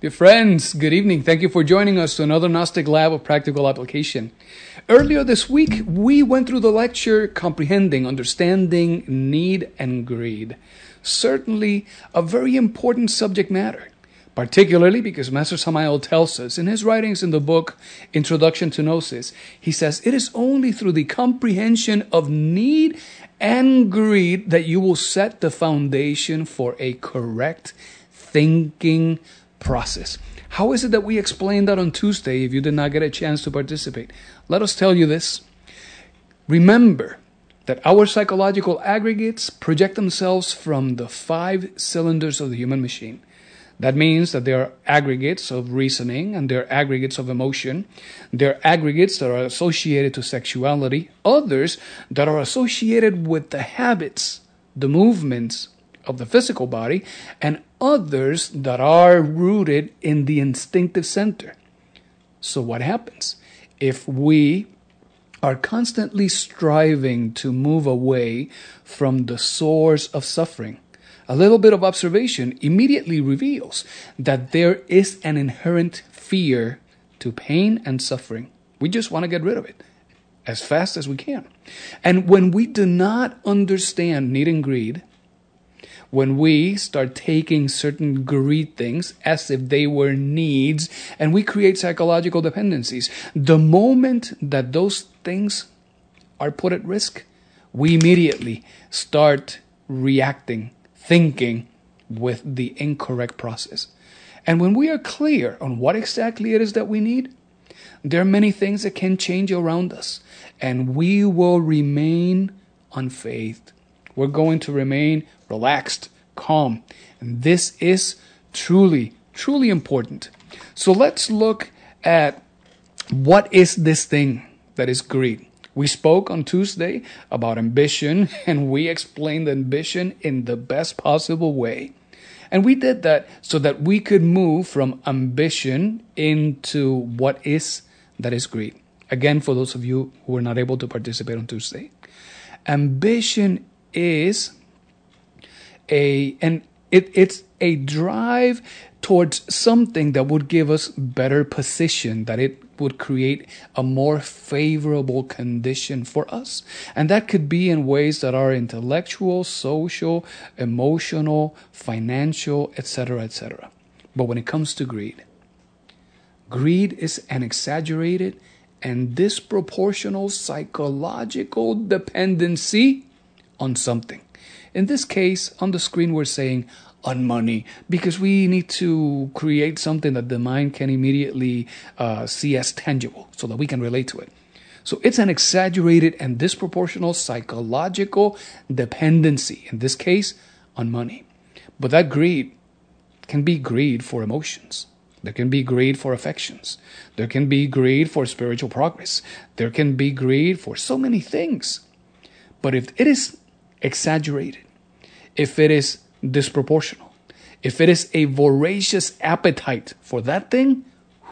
Dear friends, good evening. Thank you for joining us to another Gnostic Lab of Practical Application. Earlier this week, we went through the lecture Comprehending, Understanding, Need, and Greed. Certainly a very important subject matter, particularly because Master Samael tells us in his writings in the book Introduction to Gnosis, he says, it is only through the comprehension of need and greed that you will set the foundation for a correct thinking process. How is it that we explained that on Tuesday if you did not get a chance to participate? Let us tell you this. Remember that our psychological aggregates project themselves from the 5 cylinders of the human machine. That means that there are aggregates of reasoning and there are aggregates of emotion. There are aggregates that are associated to sexuality, others that are associated with the habits, the movements of the physical body, and others that are rooted in the instinctive center. So what happens? If we are constantly striving to move away from the source of suffering, a little bit of observation immediately reveals that there is an inherent fear to pain and suffering. We just want to get rid of it as fast as we can. And when we do not understand need and greed, when we start taking certain greed things as if they were needs and we create psychological dependencies, the moment that those things are put at risk, we immediately start reacting, thinking with the incorrect process. And when we are clear on what exactly it is that we need, there are many things that can change around us and we will remain unfazed. We're going to remain relaxed, calm. And this is truly, truly important. So let's look at what is this thing that is greed. We spoke on Tuesday about ambition, and we explained ambition in the best possible way. And we did that so that we could move from ambition into what is that is greed. Again, for those of you who were not able to participate on Tuesday, ambition is it's a drive towards something that would give us better position, that it would create a more favorable condition for us. And that could be in ways that are intellectual, social, emotional, financial, etc., etc. But when it comes to greed, greed is an exaggerated and disproportional psychological dependency on something. In this case, on the screen, we're saying on money because we need to create something that the mind can immediately see as tangible so that we can relate to it. So it's an exaggerated and disproportional psychological dependency, in this case, on money. But that greed can be greed for emotions. There can be greed for affections. There can be greed for spiritual progress. There can be greed for so many things. But if it is exaggerated, if it is disproportional, if it is a voracious appetite for that thing,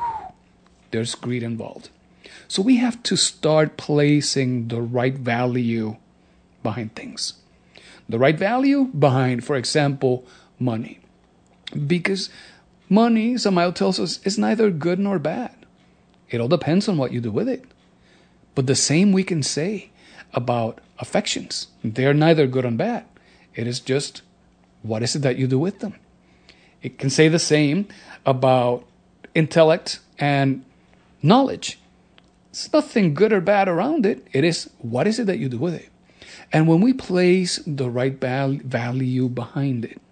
there's greed involved. So we have to start placing the right value behind things. The right value behind, for example, money. Because money, Samael tells us, is neither good nor bad. It all depends on what you do with it. But the same we can say about affections. They're neither good nor bad. It is just, what is it that you do with them? It can say the same about intellect and knowledge. There's nothing good or bad around it. It is, what is it that you do with it? And when we place the right value behind it,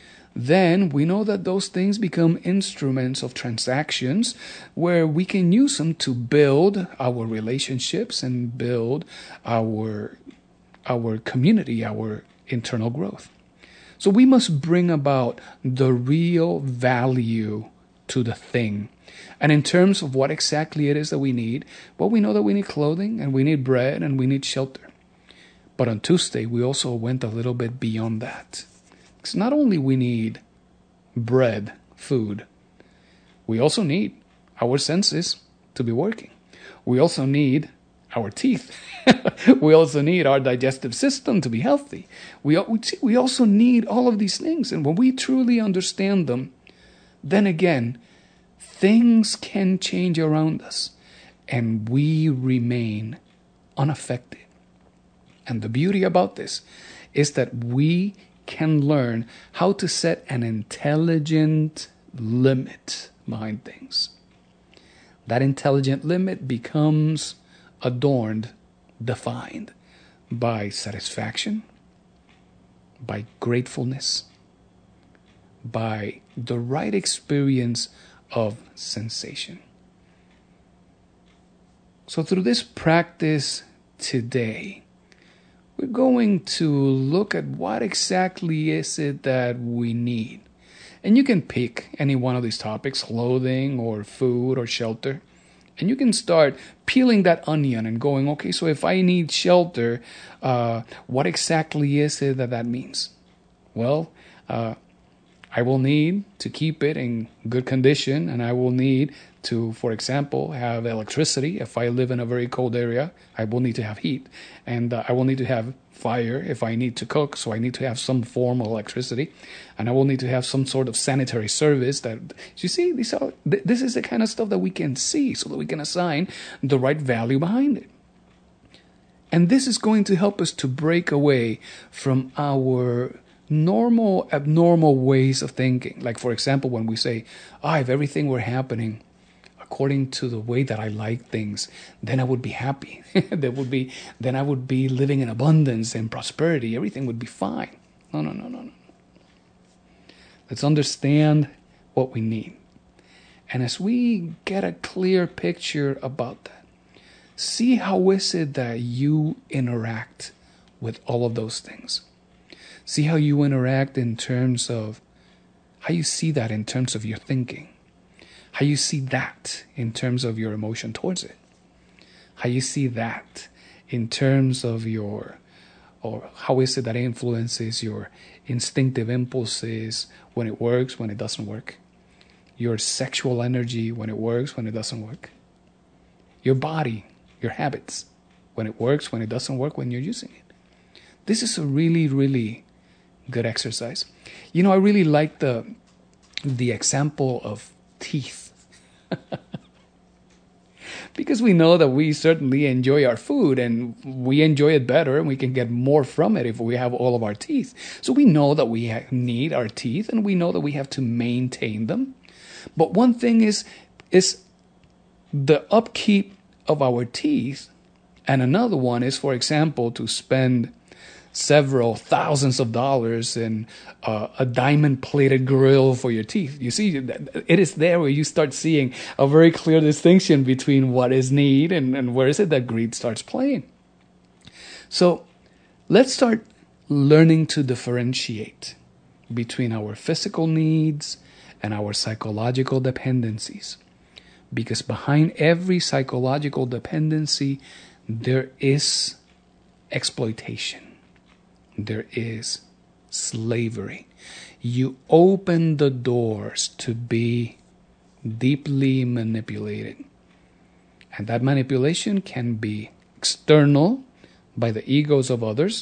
then we know that those things become instruments of transactions where we can use them to build our relationships and build our community, our internal growth. So we must bring about the real value to the thing. And in terms of what exactly it is that we need, well, we know that we need clothing and we need bread and we need shelter. But on Tuesday, we also went a little bit beyond that. Because not only we need bread, food, we also need our senses to be working. We also need our teeth. We also need our digestive system to be healthy. We also need all of these things. And when we truly understand them, then again, things can change around us and we remain unaffected. And the beauty about this is that we can learn how to set an intelligent limit behind things. That intelligent limit becomes adorned, defined by satisfaction, by gratefulness, by the right experience of sensation. So through this practice today, we're going to look at what exactly is it that we need. And you can pick any one of these topics, clothing or food or shelter. And you can start peeling that onion and going, okay, so if I need shelter, what exactly is it that means? Well, I will need to keep it in good condition, and I will need to, for example, have electricity. If I live in a very cold area, I will need to have heat, and I will need to have fire if I need to cook, so I need to have some form of electricity, and I will need to have some sort of sanitary service. That you see, this is the kind of stuff that we can see, so that we can assign the right value behind it. And this is going to help us to break away from our abnormal ways of thinking. Like, for example, when we say, if everything were happening according to the way that I like things, then I would be happy. Then I would be living in abundance and prosperity. Everything would be fine. No. Let's understand what we need. And as we get a clear picture about that, see how is it that you interact with all of those things. See how you interact in terms of how you see that in terms of your thinking. How you see that in terms of your emotion towards it. How you see that in terms of or how is it that influences your instinctive impulses when it works, when it doesn't work. Your sexual energy when it works, when it doesn't work. Your body, your habits, when it works, when it doesn't work, when you're using it. This is a really, really good exercise. I really like the example of teeth. Because we know that we certainly enjoy our food and we enjoy it better and we can get more from it if we have all of our teeth. So we know that we need our teeth and we know that we have to maintain them. But one thing is the upkeep of our teeth, and another one is, for example, to spend several thousands of dollars in a diamond-plated grill for your teeth. You see, it is there where you start seeing a very clear distinction between what is need and where is it that greed starts playing. So let's start learning to differentiate between our physical needs and our psychological dependencies. Because behind every psychological dependency, there is exploitation. There is slavery. You open the doors to be deeply manipulated. And that manipulation can be external by the egos of others,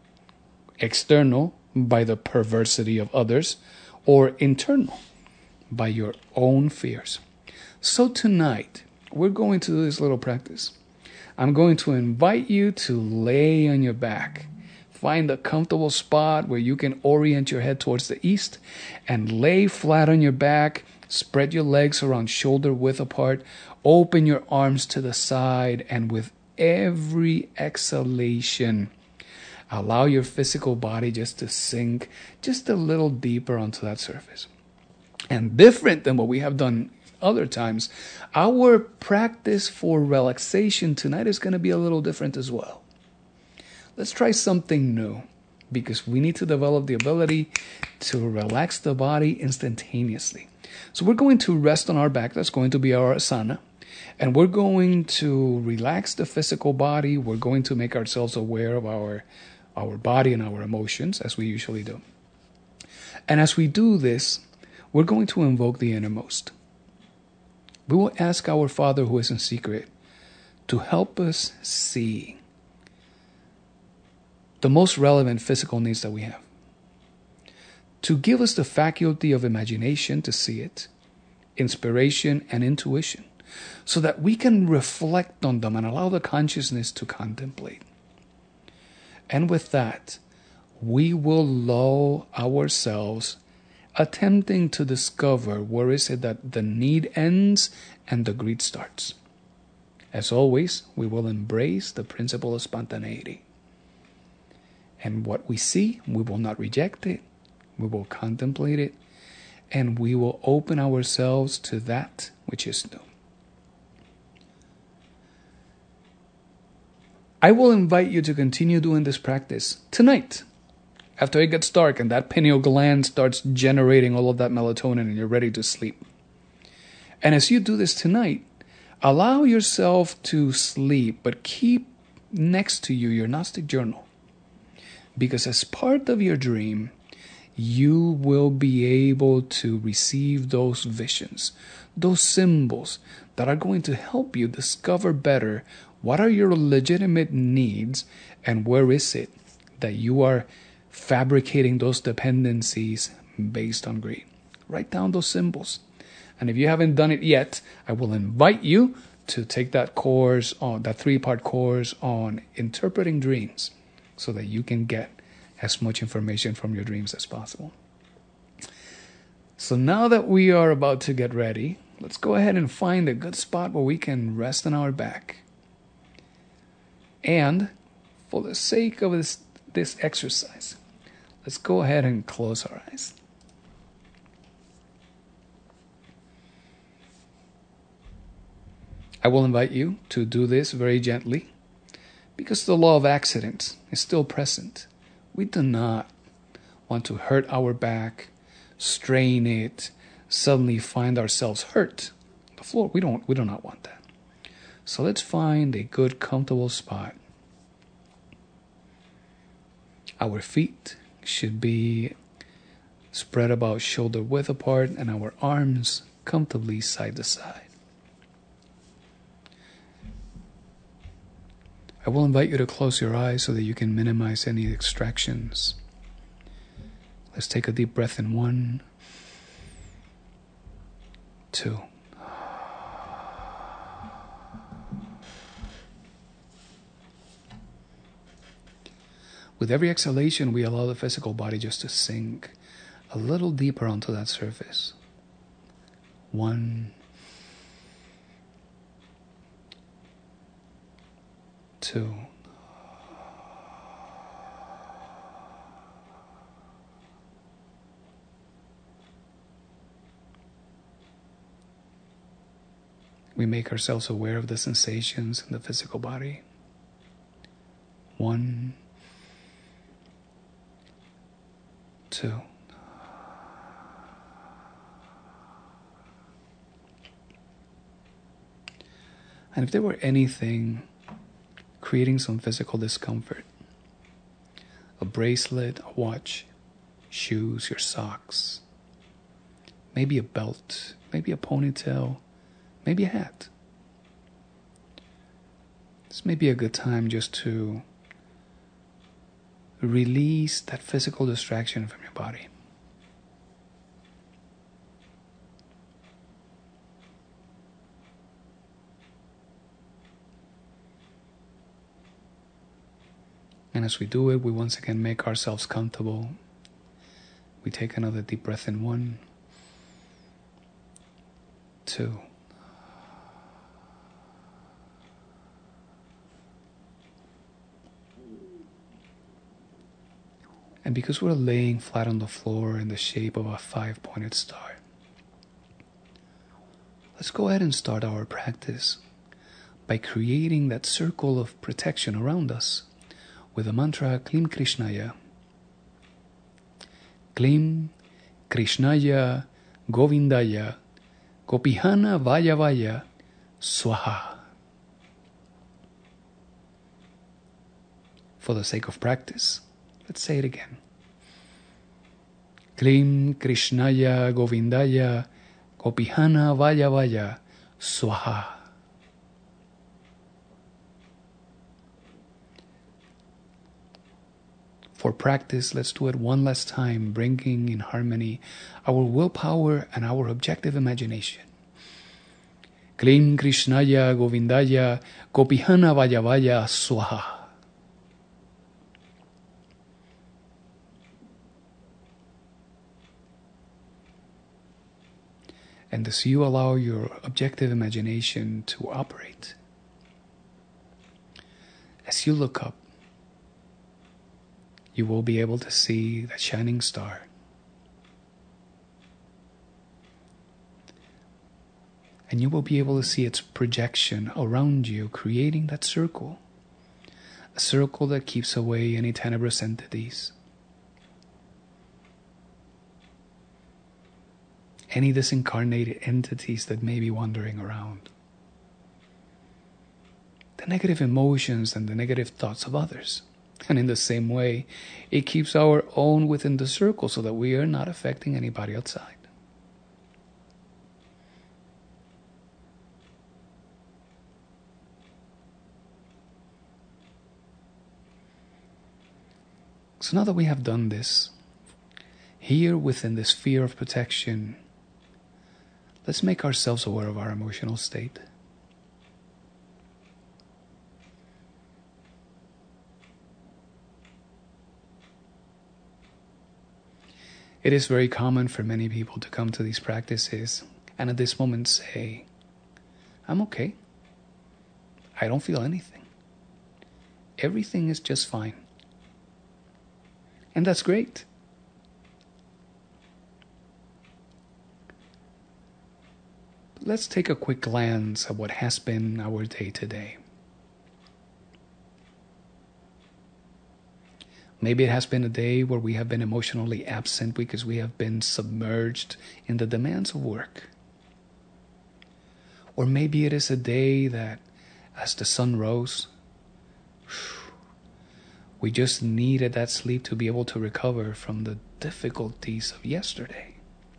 external by the perversity of others, or internal by your own fears. So tonight, we're going to do this little practice. I'm going to invite you to lay on your back. Find a comfortable spot where you can orient your head towards the east and lay flat on your back. Spread your legs around shoulder width apart. Open your arms to the side, and with every exhalation, allow your physical body just to sink just a little deeper onto that surface. And different than what we have done other times, our practice for relaxation tonight is going to be a little different as well. Let's try something new, because we need to develop the ability to relax the body instantaneously. So we're going to rest on our back. That's going to be our asana. And we're going to relax the physical body. We're going to make ourselves aware of our body and our emotions, as we usually do. And as we do this, we're going to invoke the innermost. We will ask our Father who is in secret to help us see the most relevant physical needs that we have, to give us the faculty of imagination to see it, inspiration, and intuition, so that we can reflect on them and allow the consciousness to contemplate. And with that, we will lull ourselves attempting to discover where is it that the need ends and the greed starts. As always, we will embrace the principle of spontaneity. And what we see, we will not reject it, we will contemplate it, and we will open ourselves to that which is new. I will invite you to continue doing this practice tonight, after it gets dark and that pineal gland starts generating all of that melatonin and you're ready to sleep. And as you do this tonight, allow yourself to sleep, but keep next to you your Gnostic journal. Because as part of your dream, you will be able to receive those visions, those symbols that are going to help you discover better what are your legitimate needs and where is it that you are fabricating those dependencies based on greed. Write down those symbols. And if you haven't done it yet, I will invite you to take that course on that 3-part course on interpreting dreams so that you can get as much information from your dreams as possible. So now that we are about to get ready, let's go ahead and find a good spot where we can rest on our back. And for the sake of this exercise, let's go ahead and close our eyes. I will invite you to do this very gently because the law of accident is still present. We do not want to hurt our back, strain it, suddenly find ourselves hurt on the floor. We do not want that. So let's find a good, comfortable spot. Our feet should be spread about shoulder width apart and our arms comfortably side to side. I will invite you to close your eyes so that you can minimize any distractions. Let's take a deep breath in 1, 2. With every exhalation, we allow the physical body just to sink a little deeper onto that surface. 1, 2. We make ourselves aware of the sensations in the physical body. 1, 2. And if there were anything creating some physical discomfort, a bracelet, a watch, shoes, your socks, maybe a belt, maybe a ponytail, maybe a hat. This may be a good time just to release that physical distraction from your body. And as we do it, we once again make ourselves comfortable. We take another deep breath in 1, 2. And because we're laying flat on the floor in the shape of a 5-pointed star, let's go ahead and start our practice by creating that circle of protection around us with the mantra Klim Krishnaya. Klim Krishnaya Govindaya Gopihana Vaya Vaya Swaha. For the sake of practice, let's say it again. Klim Krishnaya Govindaya Gopihana Vaya Vaya Swaha. For practice, let's do it one last time, bringing in harmony our willpower and our objective imagination. Klim Krishnaya Govindaya Gopihana Vayavaya Swaha. And as you allow your objective imagination to operate, as you look up, you will be able to see that shining star. And you will be able to see its projection around you, creating that circle. A circle that keeps away any tenebrous entities. Any disincarnated entities that may be wandering around. The negative emotions and the negative thoughts of others. And in the same way, it keeps our own within the circle so that we are not affecting anybody outside. So now that we have done this, here within this sphere of protection, let's make ourselves aware of our emotional state. It is very common for many people to come to these practices and at this moment say, I'm okay. I don't feel anything. Everything is just fine. And that's great. Let's take a quick glance at what has been our day today. Maybe it has been a day where we have been emotionally absent because we have been submerged in the demands of work. Or maybe it is a day that, as the sun rose, we just needed that sleep to be able to recover from the difficulties of yesterday.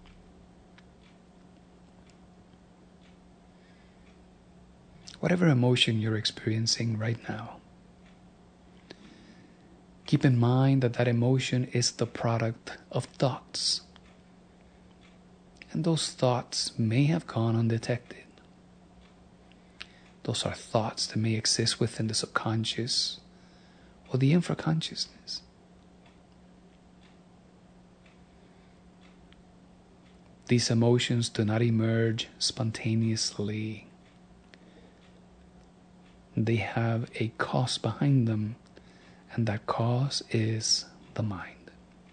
Whatever emotion you're experiencing right now, keep in mind that that emotion is the product of thoughts. And those thoughts may have gone undetected. Those are thoughts that may exist within the subconscious or the infraconsciousness. These emotions do not emerge spontaneously. They have a cause behind them, and that cause is the mind.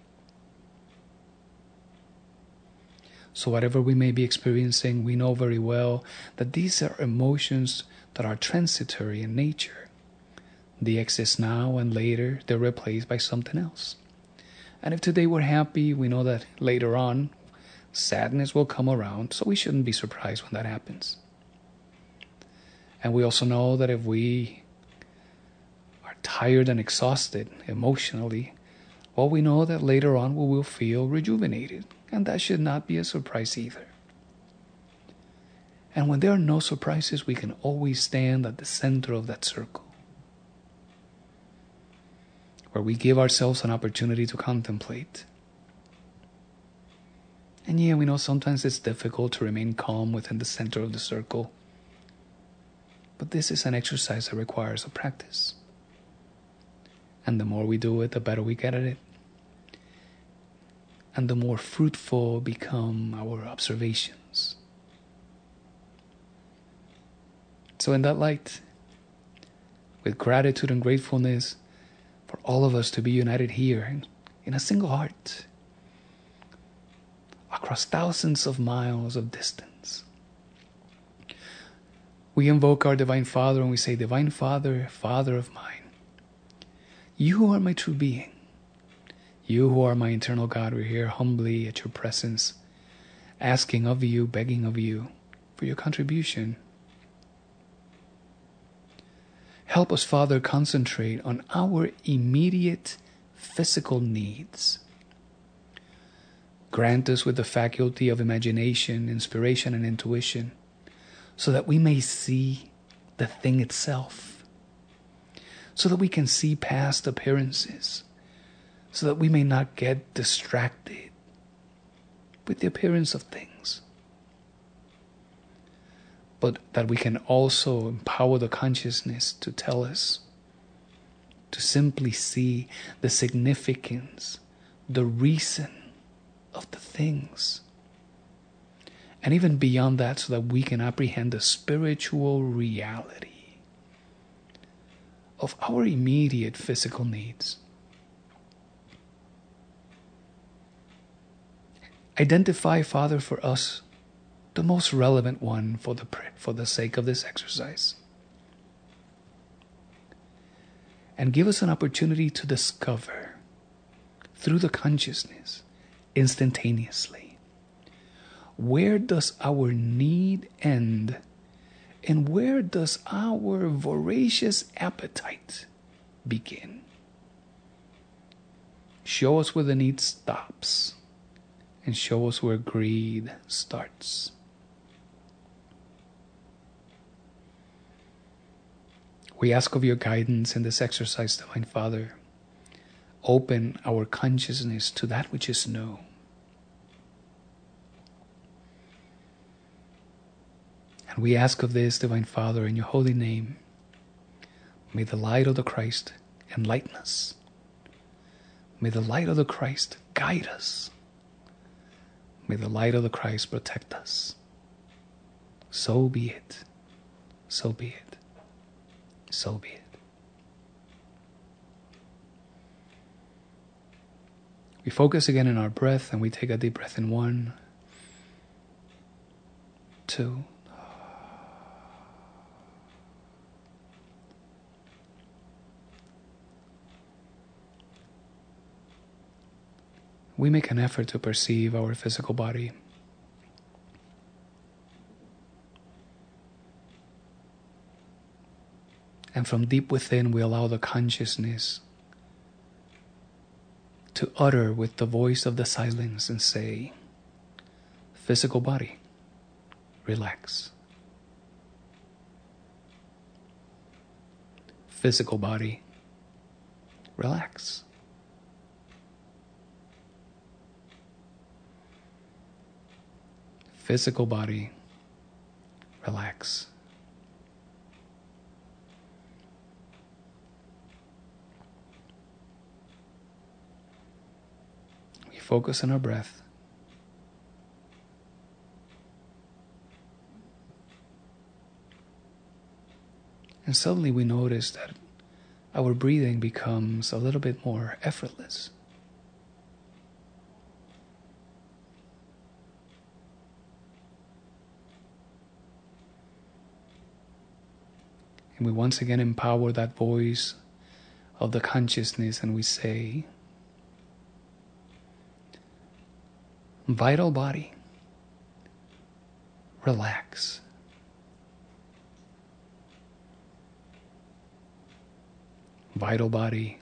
So whatever we may be experiencing, we know very well that these are emotions that are transitory in nature. They exist now, and later they're replaced by something else. And if today we're happy, we know that later on sadness will come around, so we shouldn't be surprised when that happens. And we also know that if we are tired and exhausted emotionally, well, we know that later on we will feel rejuvenated, and that should not be a surprise either. And when there are no surprises, we can always stand at the center of that circle, where we give ourselves an opportunity to contemplate. And yeah, we know sometimes it's difficult to remain calm within the center of the circle, but this is an exercise that requires a practice. And the more we do it, the better we get at it. And the more fruitful become our observations. So in that light, with gratitude and gratefulness for all of us to be united here in a single heart, across thousands of miles of distance, we invoke our Divine Father and we say, Divine Father, Father of mine, you who are my true being, you who are my eternal God, we're here humbly at your presence, asking of you, begging of you for your contribution. Help us, Father, concentrate on our immediate physical needs. Grant us with the faculty of imagination, inspiration, and intuition, so that we may see the thing itself, so that we can see past appearances, so that we may not get distracted with the appearance of things, but that we can also empower the consciousness to tell us, to simply see the significance, the reason of the things. And even beyond that, so that we can apprehend the spiritual reality of our immediate physical needs. Identify, Father, for us the most relevant one for the sake of this exercise. And give us an opportunity to discover through the consciousness instantaneously, where does our need end and where does our voracious appetite begin? Show us where the need stops and show us where greed starts. We ask of your guidance in this exercise, Divine Father. Open our consciousness to that which is new. And we ask of this, Divine Father, in your holy name. May the light of the Christ enlighten us. May the light of the Christ guide us. May the light of the Christ protect us. So be it. So be it. So be it. We focus again in our breath and we take a deep breath in 1, 2. We make an effort to perceive our physical body. And from deep within, we allow the consciousness to utter with the voice of the silence and say, physical body, relax. Physical body, relax. Physical body, relax. We focus on our breath. And suddenly we notice that our breathing becomes a little bit more effortless. And we once again empower that voice of the consciousness and we say, vital body, relax. Vital body,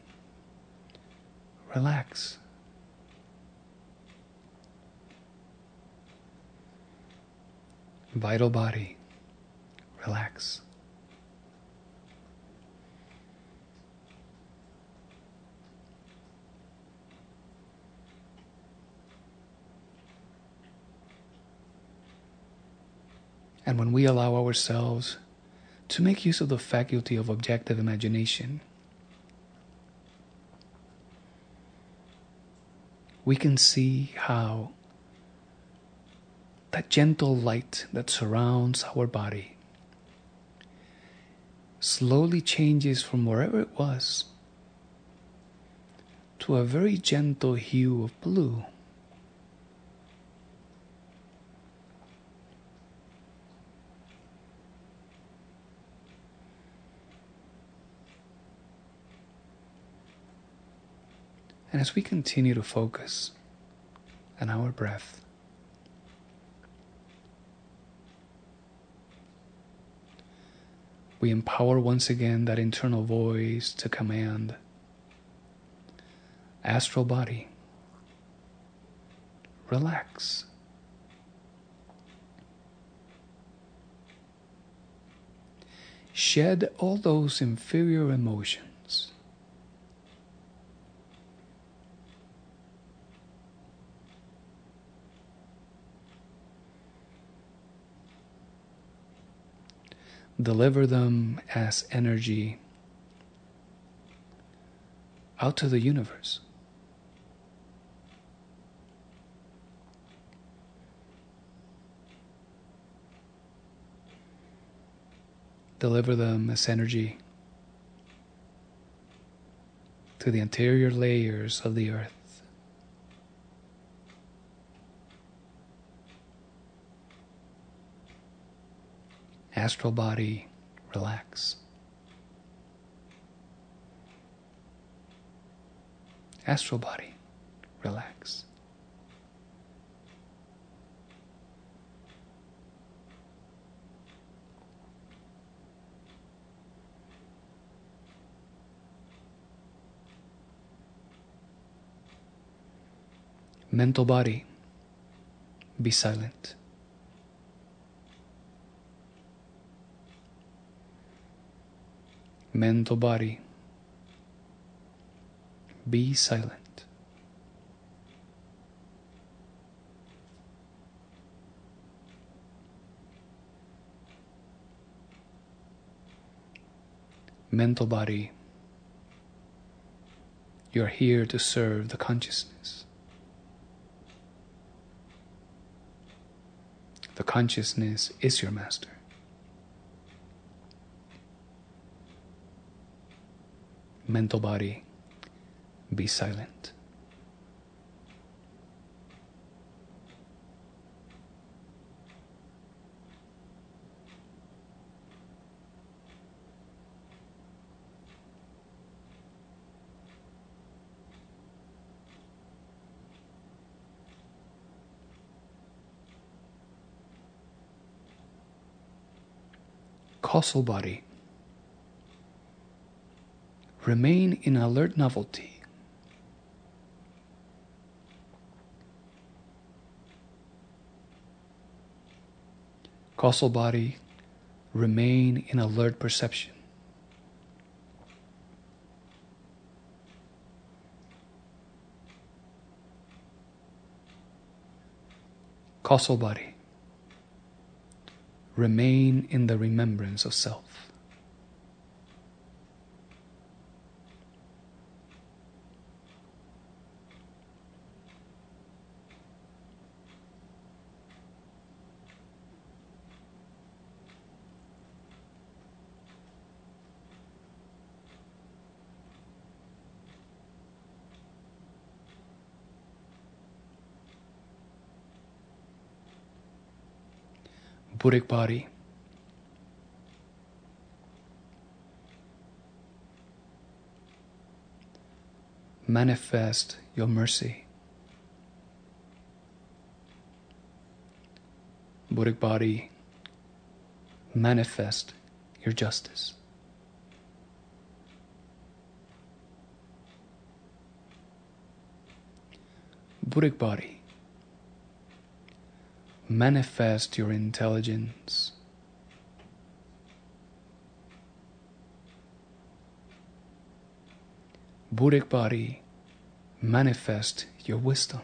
relax. Vital body, relax. And when we allow ourselves to make use of the faculty of objective imagination, we can see how that gentle light that surrounds our body slowly changes from wherever it was to a very gentle hue of blue. And as we continue to focus on our breath, we empower once again that internal voice to command, astral body, relax. Shed all those inferior emotions. Deliver them as energy out to the universe. Deliver them as energy to the interior layers of the earth. Astral body, relax. Astral body, relax. Mental body, be silent. Mental body, be silent. Mental body, you're here to serve the consciousness. The consciousness is your master. Mental body, be silent. Causal body, remain in alert novelty. Causal body, remain in alert perception. Causal body, remain in the remembrance of self. Buddhic body, manifest your mercy. Buddhic body, manifest your justice. Buddhic body, manifest your intelligence. Buddhic body, manifest your wisdom.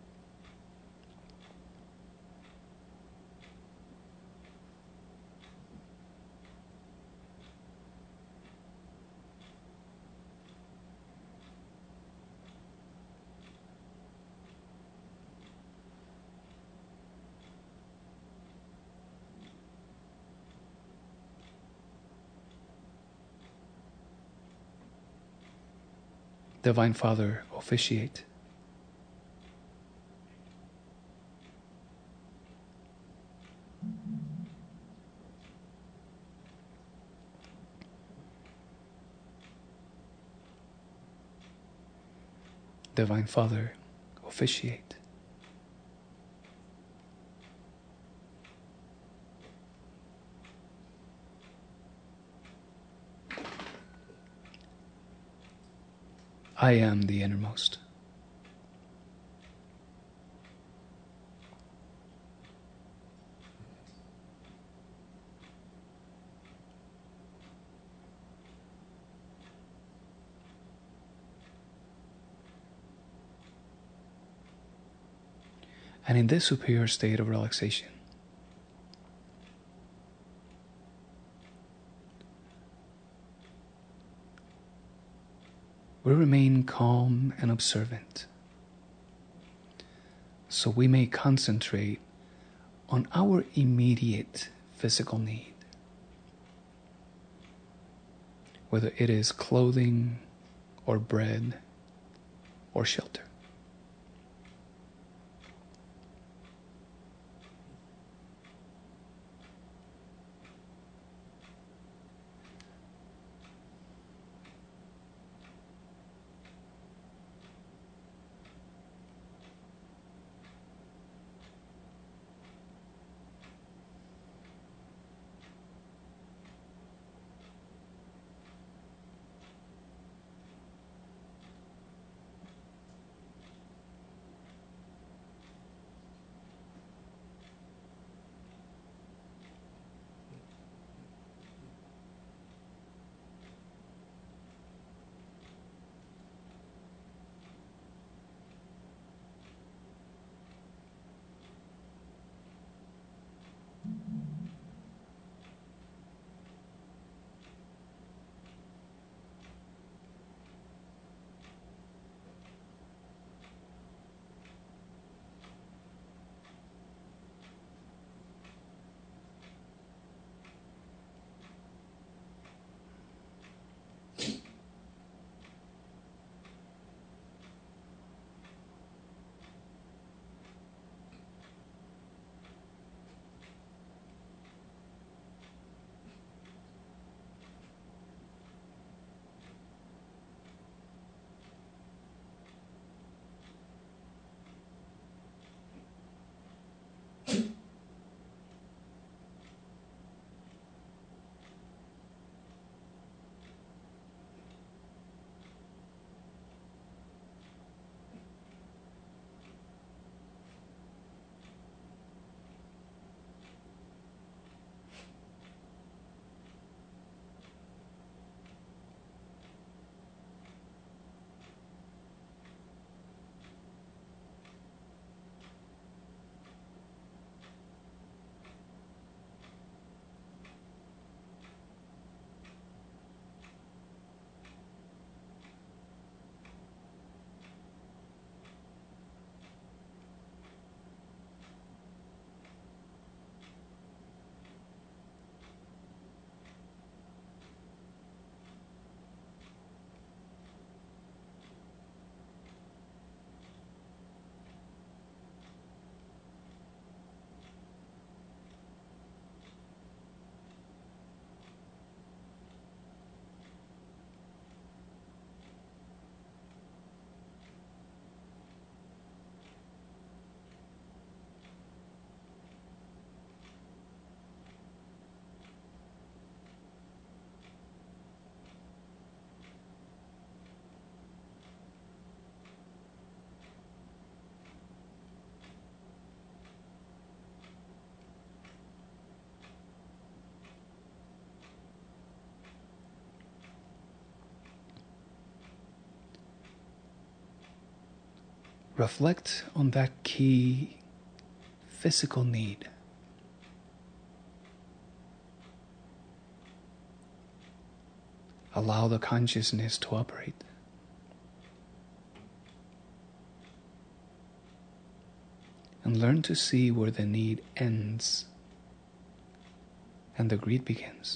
Divine Father, officiate. Divine Father, officiate. I am the innermost. And in this superior state of relaxation, we remain calm and observant, so we may concentrate on our immediate physical need, whether it is clothing or bread or shelter. Reflect on that key physical need. Allow the consciousness to operate. And learn to see where the need ends and the greed begins.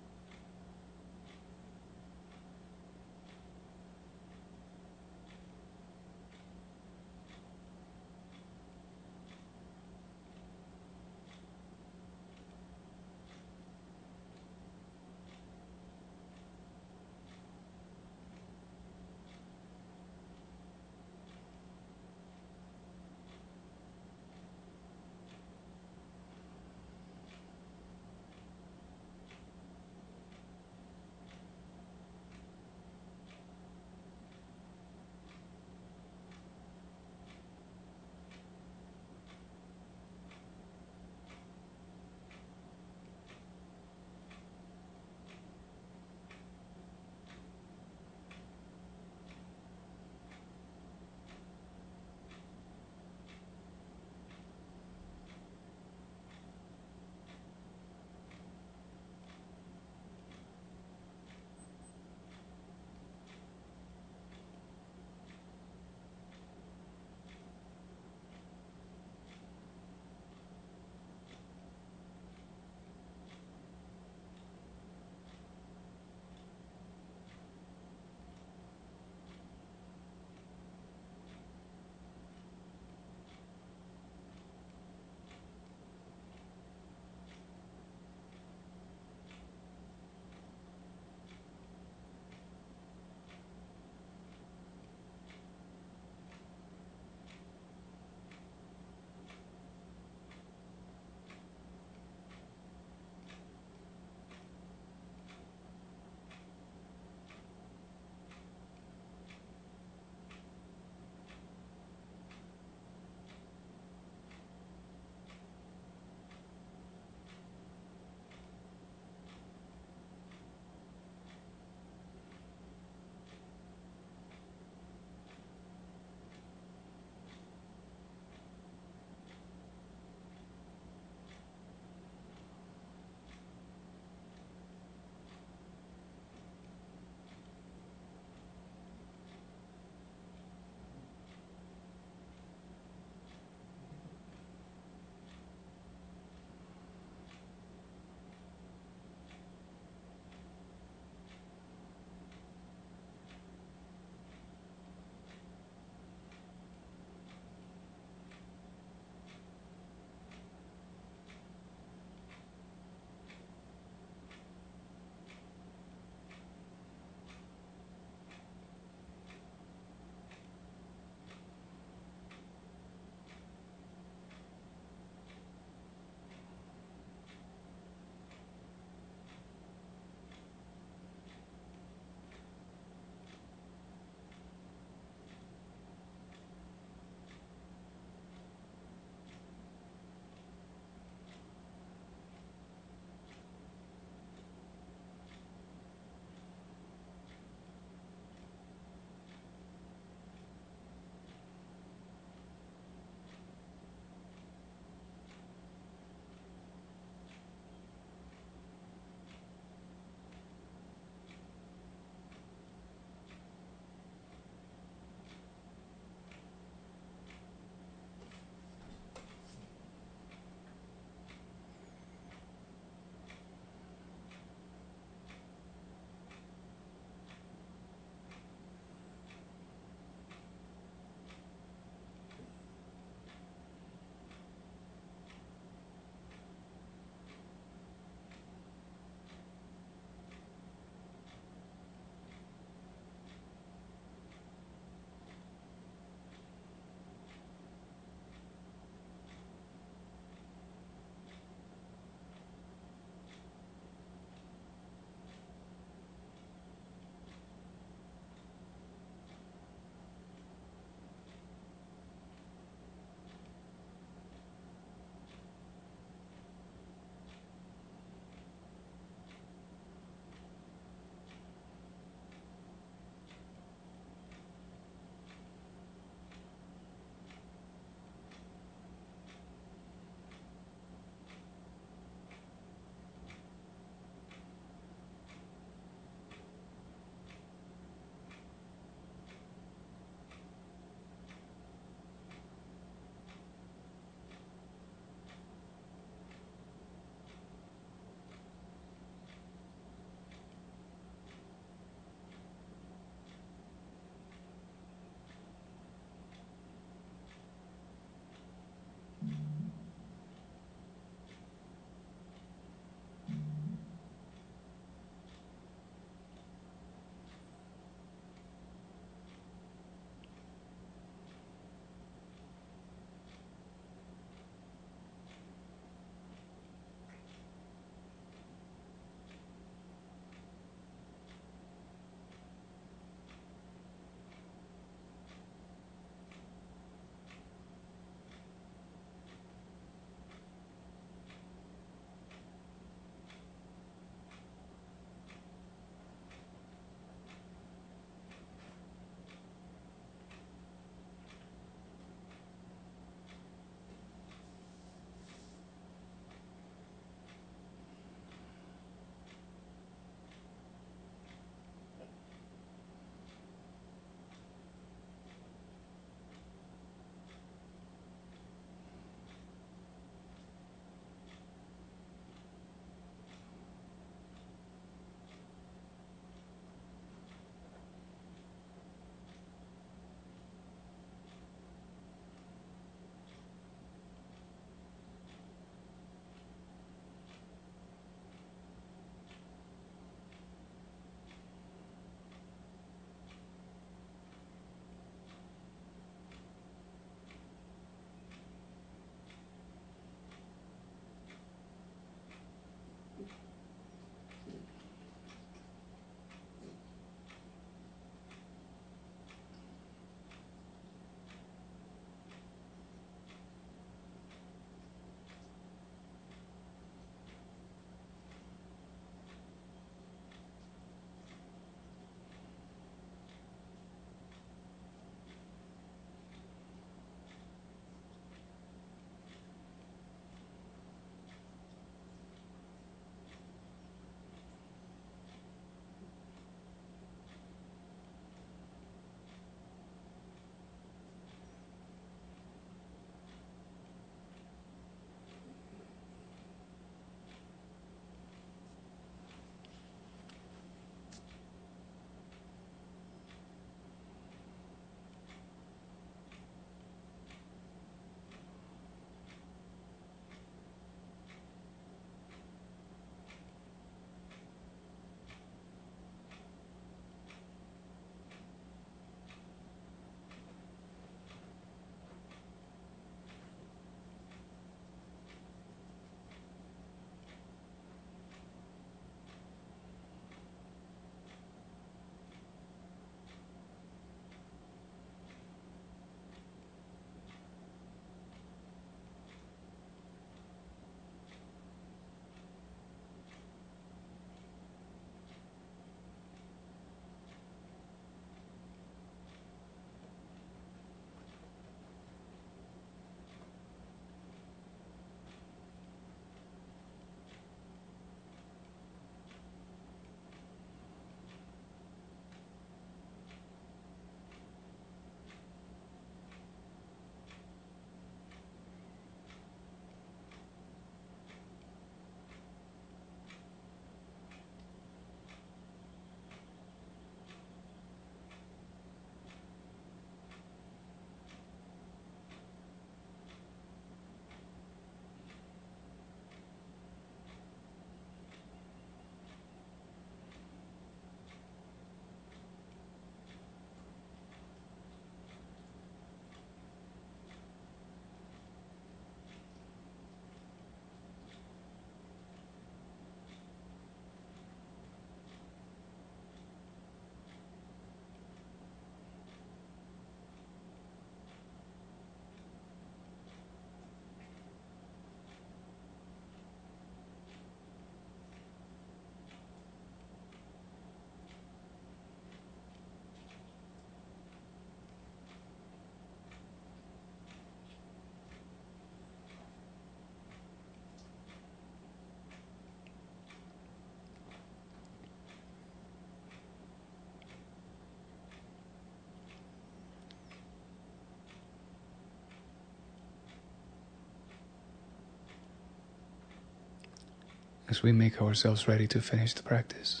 as we make ourselves ready to finish the practice.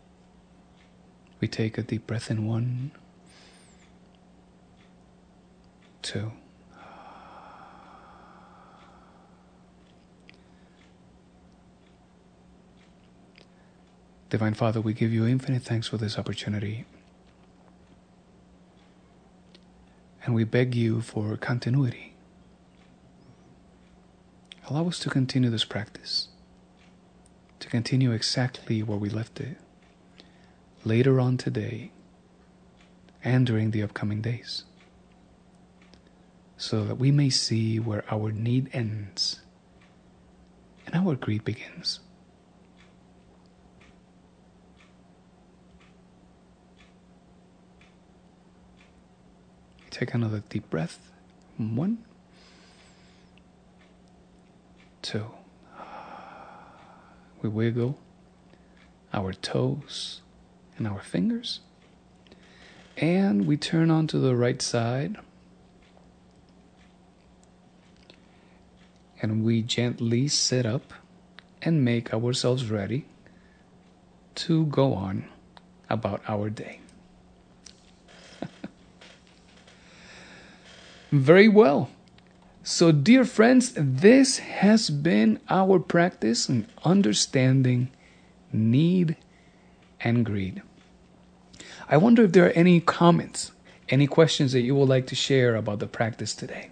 We take a deep breath in. 1, 2. Divine Father, we give you infinite thanks for this opportunity. And we beg you for continuity. Allow us to continue this practice, to continue exactly where we left it, later on today and during the upcoming days, so that we may see where our need ends and our greed begins. Take another deep breath. 1, 2. We wiggle our toes and our fingers. And we turn onto the right side. And we gently sit up and make ourselves ready to go on about our day. Very well. So, dear friends, this has been our practice in understanding need and greed. I wonder if there are any comments, any questions that you would like to share about the practice today.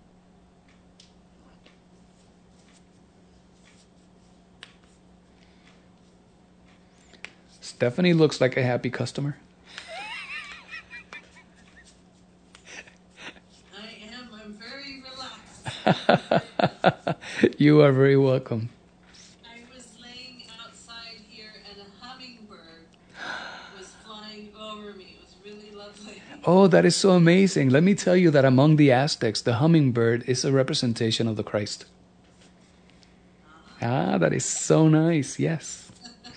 Stephanie looks like a happy customer. You are very welcome. I was laying outside here and a hummingbird was flying over me. It was really lovely. Oh, that is so amazing. Let me tell you that among the Aztecs, the hummingbird is a representation of the Christ. Ah, that is so nice. Yes.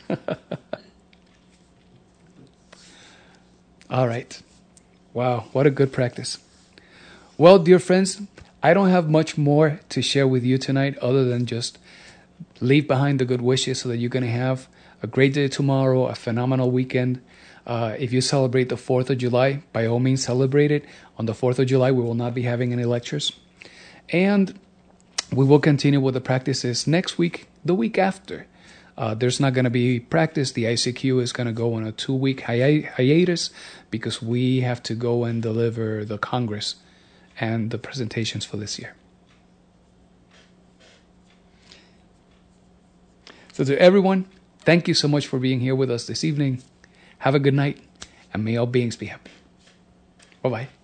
All right. Wow, what a good practice. Well, dear friends, I don't have much more to share with you tonight other than just leave behind the good wishes so that you're going to have a great day tomorrow, a phenomenal weekend. If you celebrate the 4th of July, by all means celebrate it. On the 4th of July, we will not be having any lectures. And we will continue with the practices next week, the week after. There's not going to be practice. The ICQ is going to go on a 2-week hiatus because we have to go and deliver the Congress and the presentations for this year. So to everyone, thank you so much for being here with us this evening. Have a good night, and may all beings be happy. Bye-bye.